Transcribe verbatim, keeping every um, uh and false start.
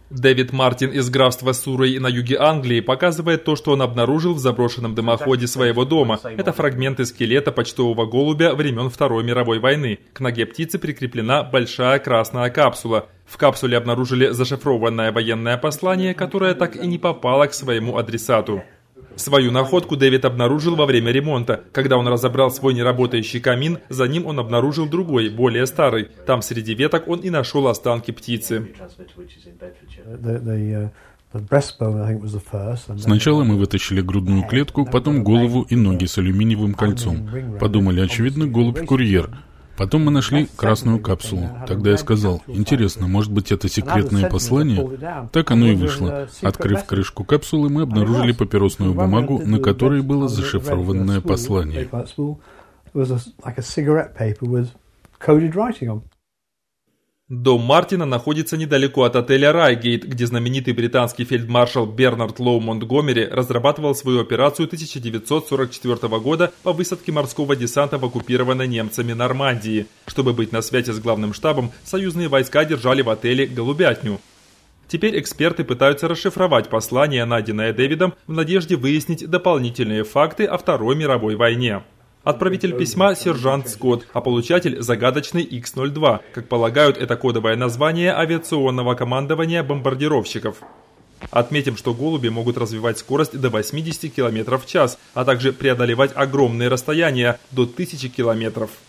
Дэвид Мартин из графства Суррей на юге Англии показывает то, что он обнаружил в заброшенном дымоходе своего дома. Это фрагменты скелета почтового голубя времен Второй мировой войны. К ноге птицы прикреплена большая красная капсула. В капсуле обнаружили зашифрованное военное послание, которое так и не попало к своему адресату. Свою находку Дэвид обнаружил во время ремонта. Когда он разобрал свой неработающий камин, за ним он обнаружил другой, более старый. Там среди веток он и нашел останки птицы. Сначала мы вытащили грудную клетку, потом голову и ноги с алюминиевым кольцом. Подумали, очевидно, голубь-курьер. Потом мы нашли красную капсулу. Тогда я сказал, интересно, может быть, это секретное послание? Так оно и вышло. Открыв крышку капсулы, мы обнаружили папиросную бумагу, на которой было зашифрованное послание. Дом Мартина находится недалеко от отеля Райгейт, где знаменитый британский фельдмаршал Бернард Лоу Монтгомери разрабатывал свою операцию тысяча девятьсот сорок четвёртого года по высадке морского десанта в оккупированной немцами Нормандии. Чтобы быть на связи с главным штабом, союзные войска держали в отеле голубятню. Теперь эксперты пытаются расшифровать послание, найденное Дэвидом, в надежде выяснить дополнительные факты о Второй мировой войне. Отправитель письма – сержант Скотт, а получатель – загадочный икс ноль два. Как полагают, это кодовое название авиационного командования бомбардировщиков. Отметим, что голуби могут развивать скорость до восьмидесяти километров в час, а также преодолевать огромные расстояния – до тысячи километров.